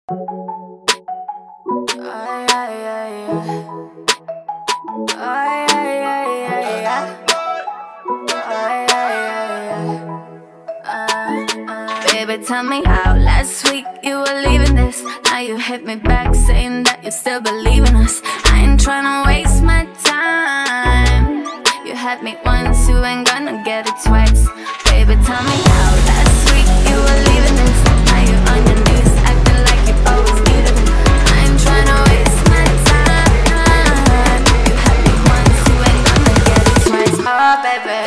Ay, ay, ay, ay. Ay, ay, ay, ay, ay. Ay, ay, ay, ay. Baby, tell me how last week you were leaving this. Now you hit me back saying that you still believe in us. I ain't tryna waste my time. You had me once, you ain't gonna get it twice. Baby, tell me how last week you were leaving this. Now you're on your knees acting like you always needed it. I ain't tryna waste my time. You had me once, you ain't gonna get it twice. Oh, baby.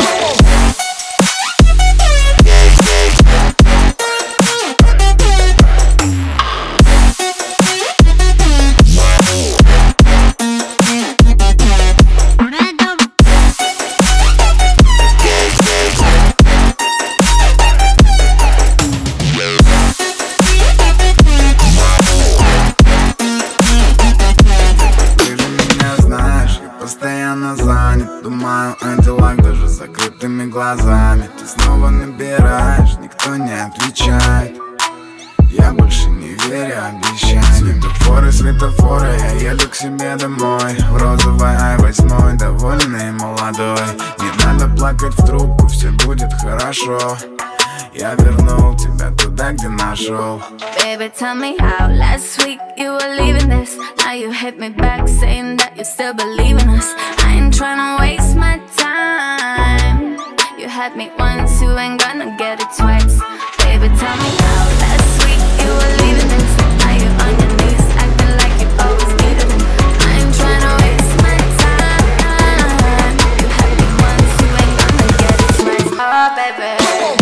Постоянно занят, думаю о делах даже с закрытыми глазами. Ты снова набираешь, никто не отвечает. Я больше не верю обещаниям. Светофоры, светофоры, я еду к себе домой. В розовой i8, довольный и молодой. Не надо плакать в трубку, все будет хорошо. Я вернул тебя туда, где нашел. Baby, tell me how last week you were leaving this. Now you hit me back saying that you still believe in us. I ain't tryna waste my time. You had me once, you ain't gonna get it twice. Baby, tell me how last week you were leaving this. Now you're on your knees acting like you always needed it. I ain't tryna waste my time. You had me once, you ain't gonna get it twice. Oh, baby.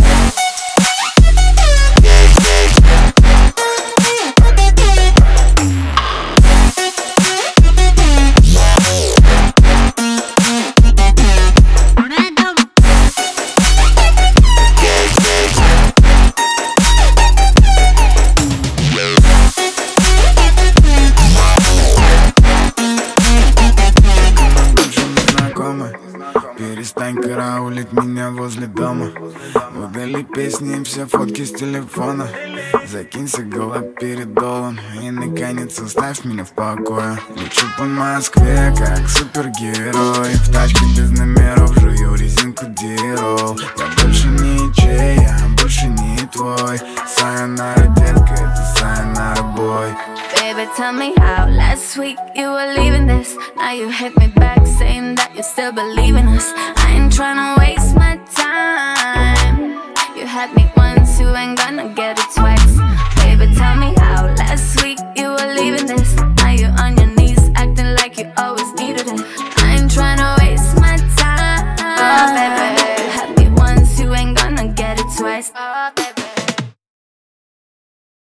Перестань караулить меня возле дома. Удали песни и все фотки с телефона. Закинься голод перед долом. И наконец оставь меня в покое. Лечу по Москве, как супергерой. В тачке без номеров жую резинку Дирол. Я больше не чей, я больше не твой. Сайонара, детка, это сайонара, бой. Baby, tell me how last week you were leaving this. Now you hit me back saying that you still believe in us. I ain't tryna waste my time. You had me once, you ain't gonna get it twice. Baby, tell me how last week you were leaving this. Now you're on your knees acting like you always needed it. I ain't tryna waste my time. Oh, baby. You had me once, you ain't gonna get it twice. Oh, baby.